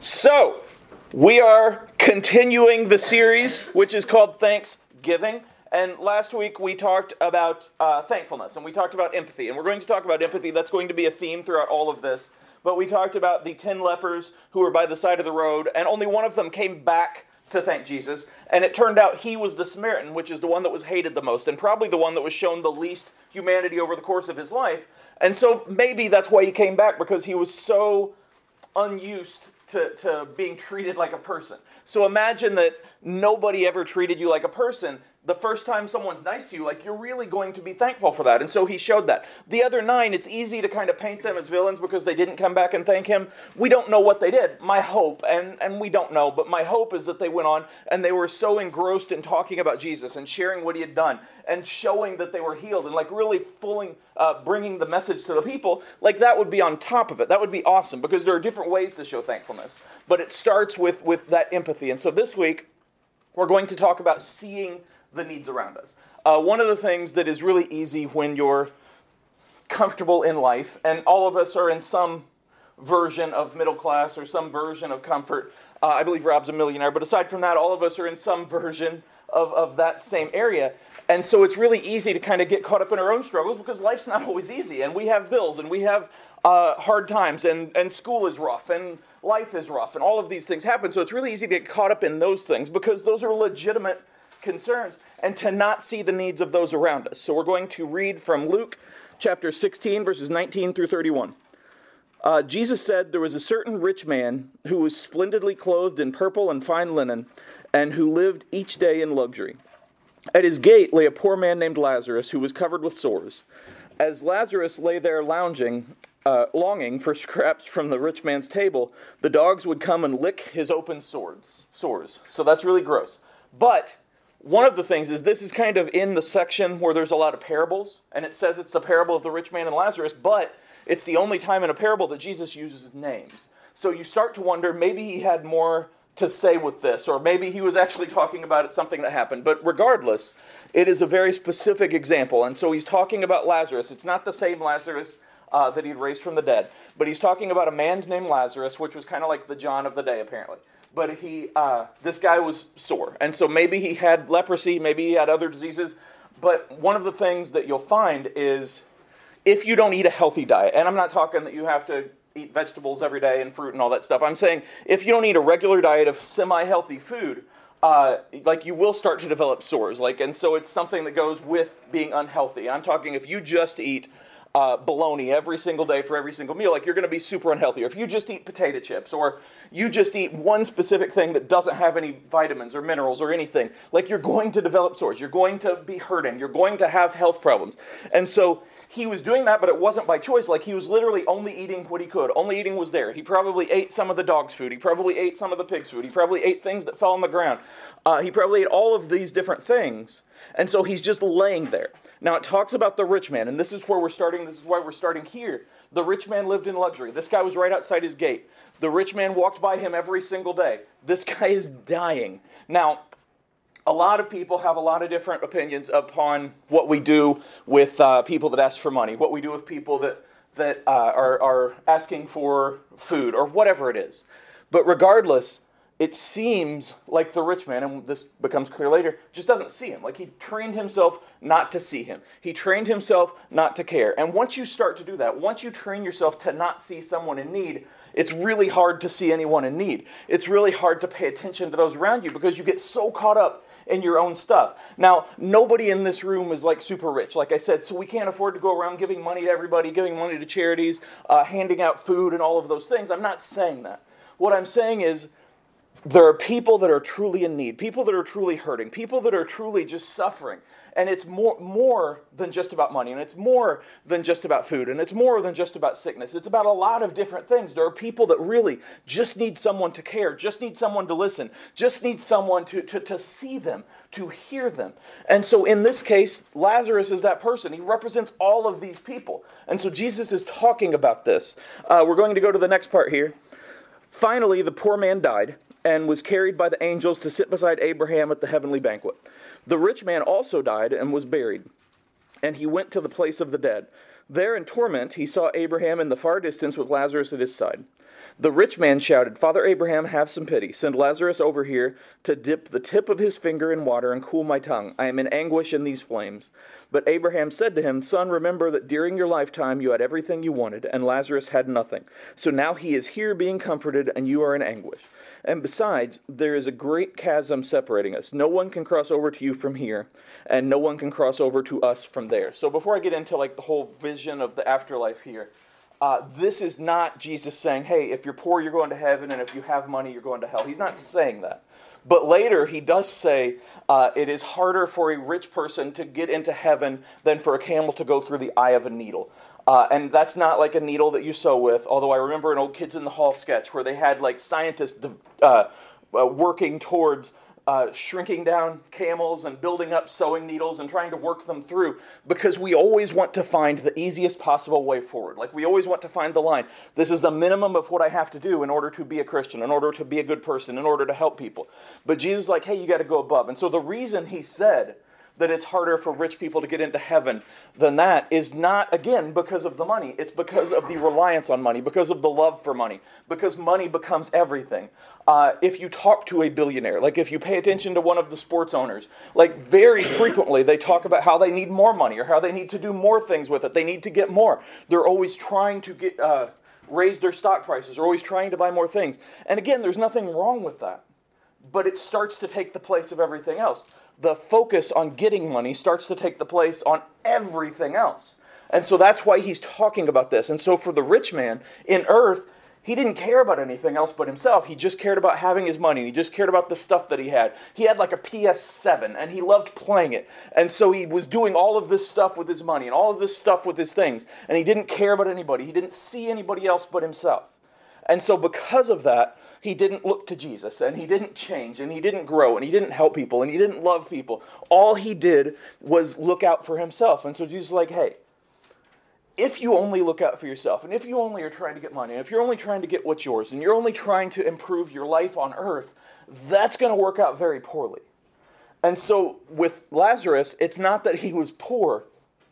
So, we are continuing the series, which is called Thanksgiving. And last week we talked about thankfulness, and we talked about empathy. And we're going to talk about empathy. That's going to be a theme throughout all of this. But we talked about the 10 lepers who were by the side of the road, and only one of them came back to thank Jesus. And it turned out he was the Samaritan, which is the one that was hated the most, and probably the one that was shown the least humanity over the course of his life. And so maybe that's why he came back, because he was so unused to being treated like a person. So imagine that nobody ever treated you like a person. The first time someone's nice to you, like, you're really going to be thankful for that. And so he showed that. The other 9, it's easy to kind of paint them as villains because they didn't come back and thank him. We don't know what they did. My hope, and we don't know, but my hope is that they went on and they were so engrossed in talking about Jesus and sharing what he had done and showing that they were healed and like really bringing the message to the people. Like, that would be on top of it. That would be awesome, because there are different ways to show thankfulness. But it starts with that empathy. And so this week, we're going to talk about seeing the needs around us. One of the things that is really easy when you're comfortable in life, and all of us are in some version of middle class or some version of comfort. I believe Rob's a millionaire, but aside from that, all of us are in some version of that same area. And so it's really easy to kind of get caught up in our own struggles, because life's not always easy, and we have bills, and we have hard times, and school is rough, and life is rough, and all of these things happen. So it's really easy to get caught up in those things, because those are legitimate concerns, and to not see the needs of those around us. So we're going to read from Luke chapter 16, verses 19 through 31. Jesus said, "There was a certain rich man who was splendidly clothed in purple and fine linen, and who lived each day in luxury. At his gate lay a poor man named Lazarus, who was covered with sores. As Lazarus lay there longing for scraps from the rich man's table, the dogs would come and lick his open sores. So that's really gross. But one of the things is, this is kind of in the section where there's a lot of parables, and it says it's the parable of the rich man and Lazarus, but it's the only time in a parable that Jesus uses names. So you start to wonder, maybe he had more to say with this, or maybe he was actually talking about something that happened. But regardless, it is a very specific example. And so he's talking about Lazarus. It's not the same Lazarus that he'd raised from the dead, but he's talking about a man named Lazarus, which was kind of like the John of the day, apparently. But this guy was sore. And so maybe he had leprosy, maybe he had other diseases. But one of the things that you'll find is, if you don't eat a healthy diet, and I'm not talking that you have to eat vegetables every day and fruit and all that stuff. I'm saying if you don't eat a regular diet of semi-healthy food, you will start to develop sores. And so it's something that goes with being unhealthy. And I'm talking if you just eat bologna every single day for every single meal, you're going to be super unhealthy. Or if you just eat potato chips, or you just eat one specific thing that doesn't have any vitamins or minerals or anything, you're going to develop sores. You're going to be hurting. You're going to have health problems. And so he was doing that, but it wasn't by choice. He was literally only eating what he could. Only eating was there. He probably ate some of the dog's food. He probably ate some of the pig's food. He probably ate things that fell on the ground. He probably ate all of these different things. And so he's just laying there. Now, it talks about the rich man, and this is where we're starting. This is why we're starting here. The rich man lived in luxury. This guy was right outside his gate. The rich man walked by him every single day. This guy is dying. Now, a lot of people have a lot of different opinions upon what we do with people that ask for money, what we do with people that are asking for food, or whatever it is. But regardless, it seems like the rich man, and this becomes clear later, just doesn't see him. He trained himself not to see him. He trained himself not to care. And once you start to do that, once you train yourself to not see someone in need, it's really hard to see anyone in need. It's really hard to pay attention to those around you, because you get so caught up in your own stuff. Now, nobody in this room is super rich, like I said, so we can't afford to go around giving money to everybody, giving money to charities, handing out food and all of those things. I'm not saying that. What I'm saying is, there are people that are truly in need, people that are truly hurting, people that are truly just suffering. And it's more than just about money, and it's more than just about food, and it's more than just about sickness. It's about a lot of different things. There are people that really just need someone to care, just need someone to listen, just need someone to see them, to hear them. And so in this case, Lazarus is that person. He represents all of these people. And so Jesus is talking about this. We're going to go to the next part here. Finally, the poor man died and was carried by the angels to sit beside Abraham at the heavenly banquet. The rich man also died and was buried, and he went to the place of the dead. There in torment he saw Abraham in the far distance with Lazarus at his side. The rich man shouted, "Father Abraham, have some pity. Send Lazarus over here to dip the tip of his finger in water and cool my tongue. I am in anguish in these flames." But Abraham said to him, "Son, remember that during your lifetime you had everything you wanted, and Lazarus had nothing. So now he is here being comforted, and you are in anguish. And besides, there is a great chasm separating us. No one can cross over to you from here, and no one can cross over to us from there." So before I get into the whole vision of the afterlife here, this is not Jesus saying, hey, if you're poor, you're going to heaven, and if you have money, you're going to hell. He's not saying that. But later, he does say it is harder for a rich person to get into heaven than for a camel to go through the eye of a needle. And that's not like a needle that you sew with, although I remember an old Kids in the Hall sketch where they had scientists working towards shrinking down camels and building up sewing needles and trying to work them through, because we always want to find the easiest possible way forward. We always want to find the line. This is the minimum of what I have to do in order to be a Christian, in order to be a good person, in order to help people. But Jesus is like, hey, you got to go above. And so the reason he said that it's harder for rich people to get into heaven than that is not, again, because of the money. It's because of the reliance on money, because of the love for money, because money becomes everything. If you talk to a billionaire, if you pay attention to one of the sports owners, very frequently they talk about how they need more money or how they need to do more things with it. They need to get more. They're always trying to get raise their stock prices. They're always trying to buy more things. And again, there's nothing wrong with that. But it starts to take the place of everything else. The focus on getting money starts to take the place on everything else. And so that's why he's talking about this. And so for the rich man in earth, he didn't care about anything else but himself. He just cared about having his money. He just cared about the stuff that he had. He had a PS7, and he loved playing it. And so he was doing all of this stuff with his money and all of this stuff with his things. And he didn't care about anybody. He didn't see anybody else but himself. And so because of that, he didn't look to Jesus, and he didn't change, and he didn't grow, and he didn't help people, and he didn't love people. All he did was look out for himself. And so Jesus is like, hey, if you only look out for yourself, and if you only are trying to get money, and if you're only trying to get what's yours, and you're only trying to improve your life on earth, that's going to work out very poorly. And so with Lazarus, it's not that he was poor,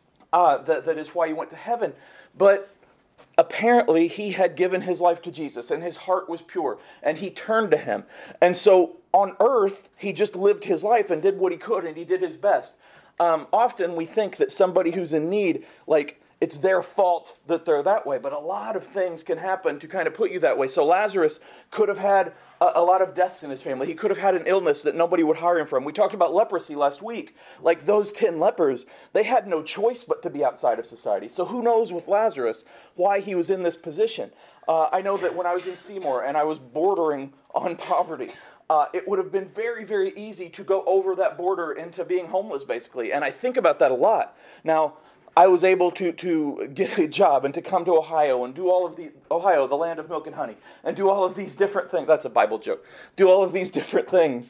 that is why he went to heaven, but apparently he had given his life to Jesus, and his heart was pure, and he turned to him. And so on earth, he just lived his life and did what he could, and he did his best. Often we think that somebody who's in need, it's their fault that they're that way, but a lot of things can happen to kind of put you that way. So Lazarus could have had a lot of deaths in his family. He could have had an illness that nobody would hire him from. We talked about leprosy last week. Those 10 lepers, they had no choice but to be outside of society. So who knows with Lazarus why he was in this position. I know that when I was in Seymour and I was bordering on poverty, it would have been very, very easy to go over that border into being homeless, basically. And I think about that a lot. Now, I was able to get a job and to come to Ohio and do all of Ohio, the land of milk and honey, and do all of these different things. That's a Bible joke. Do all of these different things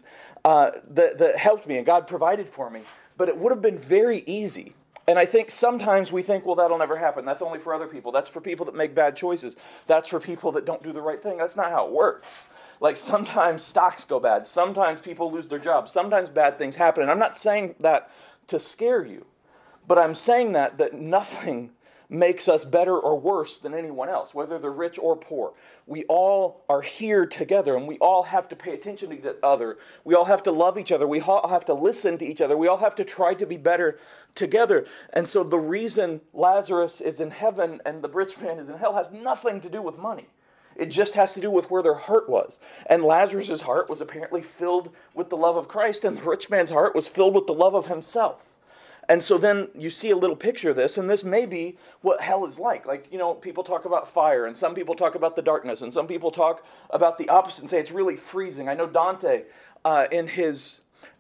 that helped me, and God provided for me. But it would have been very easy. And I think sometimes we think, well, that'll never happen. That's only for other people. That's for people that make bad choices. That's for people that don't do the right thing. That's not how it works. Sometimes stocks go bad. Sometimes people lose their jobs. Sometimes bad things happen. And I'm not saying that to scare you. But I'm saying that nothing makes us better or worse than anyone else, whether they're rich or poor. We all are here together, and we all have to pay attention to each other. We all have to love each other. We all have to listen to each other. We all have to try to be better together. And so the reason Lazarus is in heaven and the rich man is in hell has nothing to do with money. It just has to do with where their heart was. And Lazarus' heart was apparently filled with the love of Christ, and the rich man's heart was filled with the love of himself. And so then you see a little picture of this, and this may be what hell is like. People talk about fire, and some people talk about the darkness, and some people talk about the opposite and say it's really freezing. I know Dante, in his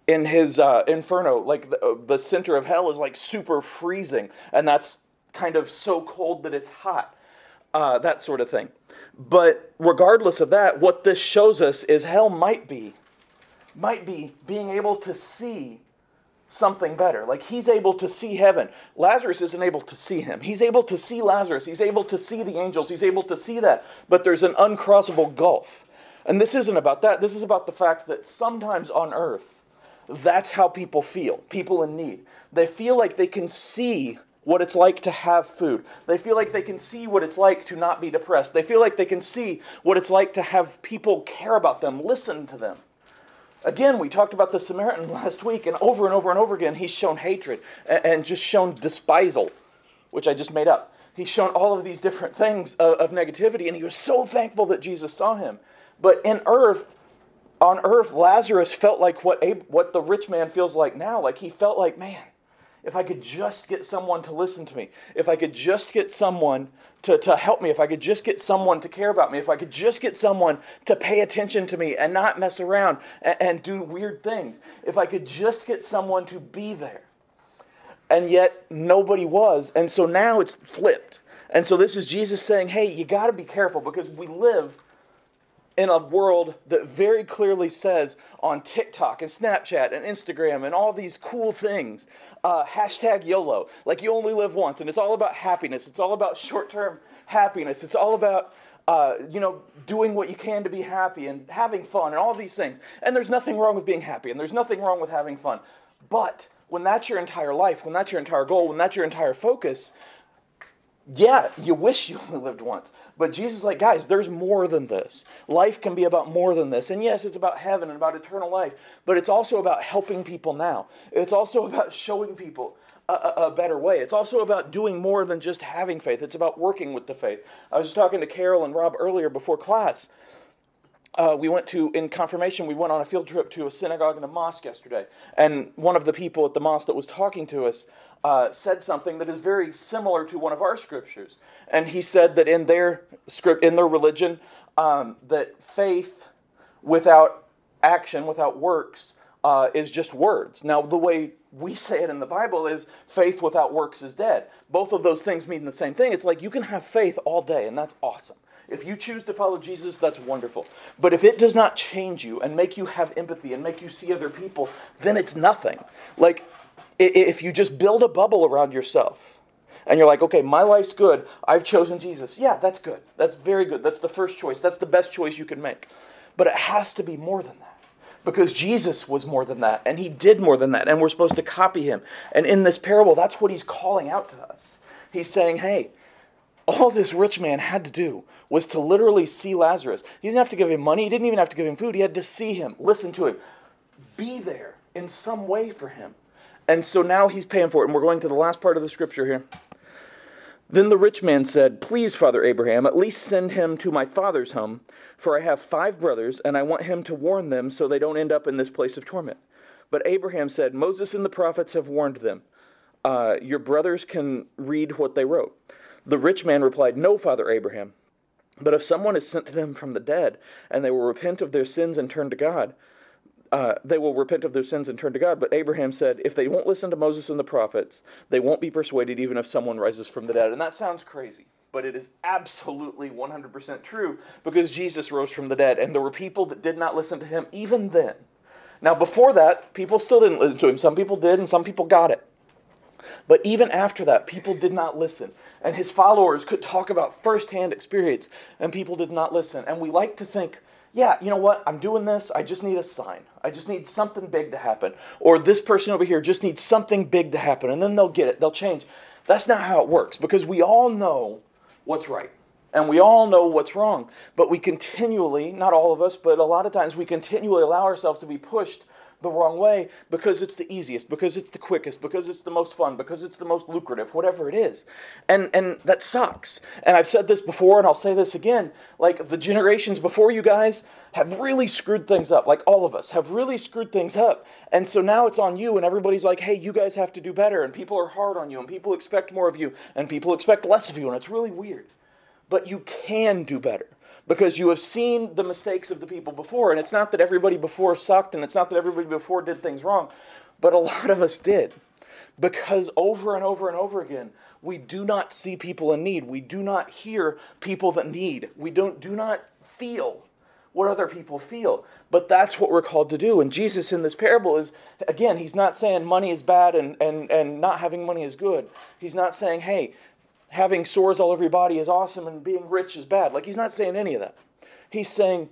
Inferno, the center of hell is super freezing, and that's kind of so cold that it's hot, that sort of thing. But regardless of that, what this shows us is hell might be being able to see something better. He's able to see heaven. Lazarus isn't able to see him. He's able to see Lazarus. He's able to see the angels. He's able to see that. But there's an uncrossable gulf. And this isn't about that. This is about the fact that sometimes on earth, that's how people feel. People in need. They feel like they can see what it's like to have food. They feel like they can see what it's like to not be depressed. They feel like they can see what it's like to have people care about them, listen to them. Again, we talked about the Samaritan last week, and over and over and over again, he's shown hatred and just shown despisal, which I just made up. He's shown all of these different things of negativity, and he was so thankful that Jesus saw him. But on earth, Lazarus felt like what the rich man feels like now. Like he felt like, man, if I could just get someone to listen to me, if I could just get someone to help me, if I could just get someone to care about me, if I could just get someone to pay attention to me and not mess around and do weird things, if I could just get someone to be there. And yet nobody was. And so now it's flipped. And so this is Jesus saying, hey, you got to be careful, because we live in a world that very clearly says on TikTok and Snapchat and Instagram and all these cool things, hashtag YOLO, like you only live once, and it's all about happiness. It's all about short-term happiness. It's all about, doing what you can to be happy and having fun and all these things. And there's nothing wrong with being happy, and there's nothing wrong with having fun. But when that's your entire life, when that's your entire goal, when that's your entire focus, yeah, you wish you only lived once. But Jesus is like, guys, there's more than this. Life can be about more than this. And yes, it's about heaven and about eternal life. But it's also about helping people now. It's also about showing people a better way. It's also about doing more than just having faith. It's about working with the faith. I was just talking to Carol and Rob earlier before class. In confirmation, we went on a field trip to a synagogue and a mosque yesterday. And one of the people at the mosque that was talking to us said something that is very similar to one of our scriptures. And he said that in their religion, that faith without action, without works, is just words. Now, the way we say it in the Bible is faith without works is dead. Both of those things mean the same thing. It's like you can have faith all day, and that's awesome. If you choose to follow Jesus, that's wonderful. But if it does not change you and make you have empathy and make you see other people, then it's nothing. Like, if you just build a bubble around yourself, and you're like, okay, my life's good, I've chosen Jesus. Yeah, that's good. That's very good. That's the first choice. That's the best choice you can make. But it has to be more than that. Because Jesus was more than that, and he did more than that, and we're supposed to copy him. And in this parable, that's what he's calling out to us. He's saying, hey, all this rich man had to do was to literally see Lazarus. He didn't have to give him money. He didn't even have to give him food. He had to see him, listen to him, be there in some way for him. And so now he's paying for it. And we're going to the last part of the scripture here. Then the rich man said, please, Father Abraham, at least send him to my father's home, for I have 5 brothers, and I want him to warn them so they don't end up in this place of torment. But Abraham said, Moses and the prophets have warned them. Your brothers can read what they wrote. The rich man replied, no, Father Abraham. But if someone is sent to them from the dead, and they will repent of their sins and turn to God, they will repent of their sins and turn to God. But Abraham said, if they won't listen to Moses and the prophets, they won't be persuaded even if someone rises from the dead. And that sounds crazy, but it is absolutely 100% true, because Jesus rose from the dead, and there were people that did not listen to him even then. Now, before that, people still didn't listen to him. Some people did, and some people got it. But even after that, people did not listen. And his followers could talk about firsthand experience, and people did not listen. And we like to think, yeah, you know what? I'm doing this. I just need a sign. I just need something big to happen. Or this person over here just needs something big to happen, and then they'll get it. They'll change. That's not how it works, because we all know what's right. And we all know what's wrong. But we continually, not all of us, but a lot of times we continually allow ourselves to be pushed the wrong way because it's the easiest, because it's the quickest, because it's the most fun, because it's the most lucrative, whatever it is. And that sucks. And I've said this before, and I'll say this again, like the generations before you guys have really screwed things up. Like all of us have really screwed things up. And so now it's on you, and everybody's like, hey, you guys have to do better, and people are hard on you, and people expect more of you, and people expect less of you, and it's really weird. But you can do better, because you have seen the mistakes of the people before. And it's not that everybody before sucked, and it's not that everybody before did things wrong, but a lot of us did. Because over and over and over again, we do not see people in need. We do not hear people that need. We do not feel what other people feel. But that's what we're called to do. And Jesus in this parable is, again, he's not saying money is bad and not having money is good. He's not saying, hey, having sores all over your body is awesome and being rich is bad. Like, he's not saying any of that. He's saying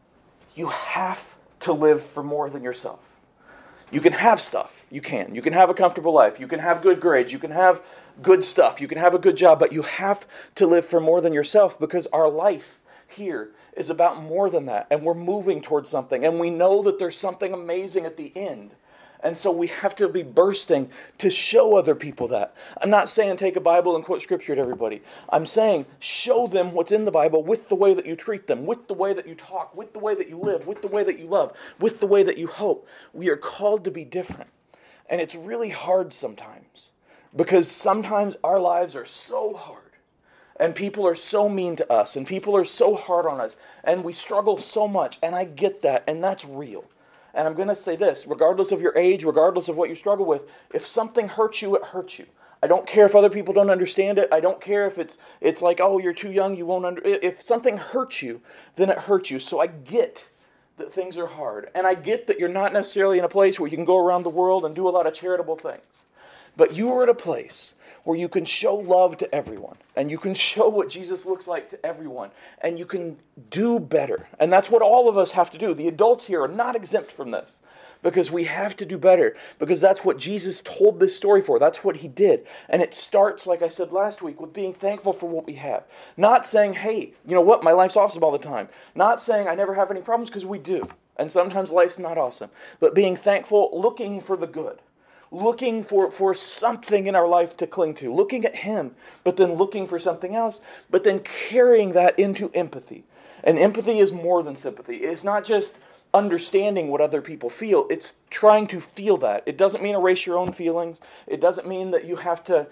you have to live for more than yourself. You can have stuff. You can have a comfortable life. You can have good grades. You can have good stuff. You can have a good job, but you have to live for more than yourself, because our life here is about more than that. And we're moving towards something. And we know that there's something amazing at the end. And so we have to be bursting to show other people that. I'm not saying take a Bible and quote scripture at everybody. I'm saying show them what's in the Bible with the way that you treat them, with the way that you talk, with the way that you live, with the way that you love, with the way that you hope. We are called to be different. And it's really hard sometimes, because sometimes our lives are so hard. And people are so mean to us, and people are so hard on us, and we struggle so much, and I get that, and that's real. And I'm going to say this, regardless of your age, regardless of what you struggle with, if something hurts you, it hurts you. I don't care if other people don't understand it. I don't care if it's like, oh, you're too young, you won't if something hurts you, then it hurts you. So I get that things are hard, and I get that you're not necessarily in a place where you can go around the world and do a lot of charitable things. But you are at a place where you can show love to everyone, and you can show what Jesus looks like to everyone, and you can do better. And that's what all of us have to do. The adults here are not exempt from this, because we have to do better, because that's what Jesus told this story for. That's what he did. And it starts, like I said last week, with being thankful for what we have. Not saying, hey, you know what, my life's awesome all the time. Not saying I never have any problems, because we do. And sometimes life's not awesome. But being thankful, looking for the good. Looking for something in our life to cling to, looking at him, but then looking for something else, but then carrying that into empathy. And empathy is more than sympathy. It's not just understanding what other people feel, it's trying to feel that. It doesn't mean erase your own feelings. It doesn't mean that you have to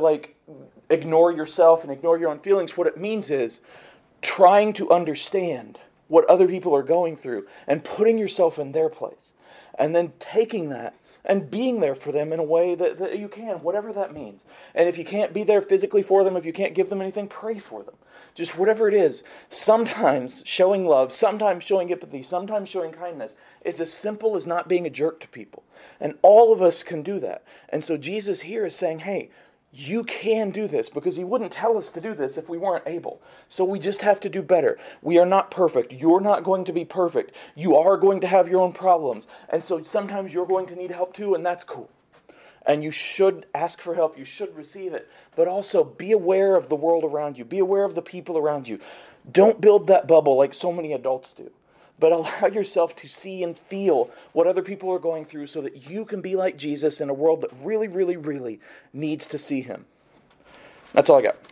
ignore yourself and ignore your own feelings. What it means is trying to understand what other people are going through and putting yourself in their place. And then taking that and being there for them in a way that you can, whatever that means. And if you can't be there physically for them, if you can't give them anything, pray for them. Just whatever it is. Sometimes showing love, sometimes showing empathy, sometimes showing kindness is as simple as not being a jerk to people. And all of us can do that. And so Jesus here is saying, hey, you can do this, because he wouldn't tell us to do this if we weren't able. So we just have to do better. We are not perfect. You're not going to be perfect. You are going to have your own problems. And so sometimes you're going to need help too, and that's cool. And you should ask for help. You should receive it. But also be aware of the world around you. Be aware of the people around you. Don't build that bubble like so many adults do. But allow yourself to see and feel what other people are going through, so that you can be like Jesus in a world that really, really, really needs to see him. That's all I got.